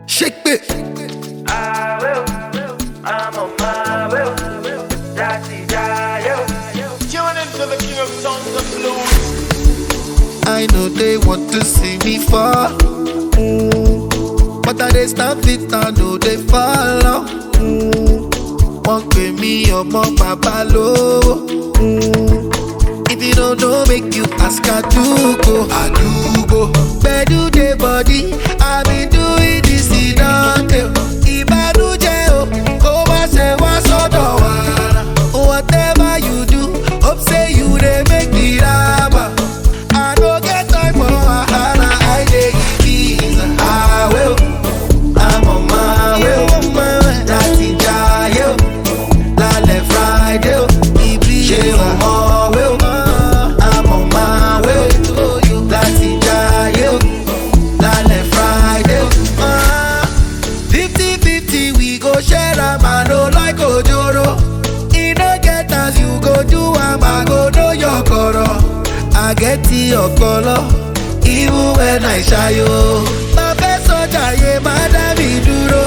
Shake it. I will, I'm on my will. Daddy, tune into the king of songs and blues. I know they want to see me fall, but I dey stand fit, I know they follow. Wọ́n pè mí ọmọ bàbá lówó. If you don't know, make you ask Adugo. Gbedu dey body, I been doing this ìdánwò. Ìbànújẹ́ o, kó má ṣe wá sọ́dọ̀ wa. Whatever you do, hope say you dey make the rama. I no get time for wahala, I dey give visa. I'm on my way. Láti jayé o, lálẹ́ Friday o, ibi ìṣe ọmọ wé o. I'm on my way. Láti jayé o, lálẹ́ Friday o. 50-50 we go share am, I no like ojoro. E no get as you go do am, I go know your koro. I get your color, even when I shy yo. My best soldier, yeah, má dá mi dúró.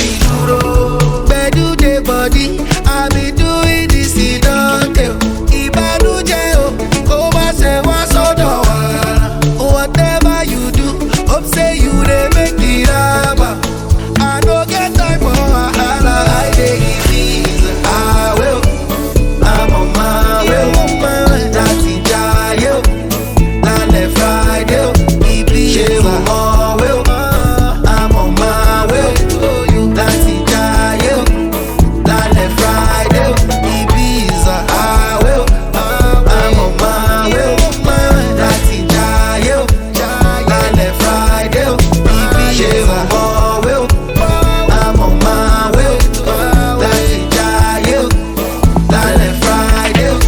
Gbedu dey body, I be doing this ìdánwò. Ìbànújẹ́ o, kó má ṣe wá sọ́dọ̀ wa. Whatever you do, hope say you dey make the rama. I no get time for wahala, I dey give visa. I'm on my way. Láti jayé o, lálẹ́ Friday o, ibi ìṣe ọmọ wé o. I'm on my way. Láti jayé o, lálẹ́ Friday o, ibi ìṣe àwẹ̀ o. I'm on my way. Láti jayé o, lálẹ́ Friday o, ibi ìṣe ọmọ wé o. I'm on my way. Láti jayé o, lálẹ́ Friday o.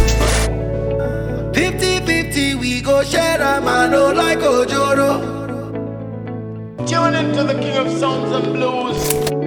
50-50 we go share am, I no like ojoro. Tune into the king of songs and blues.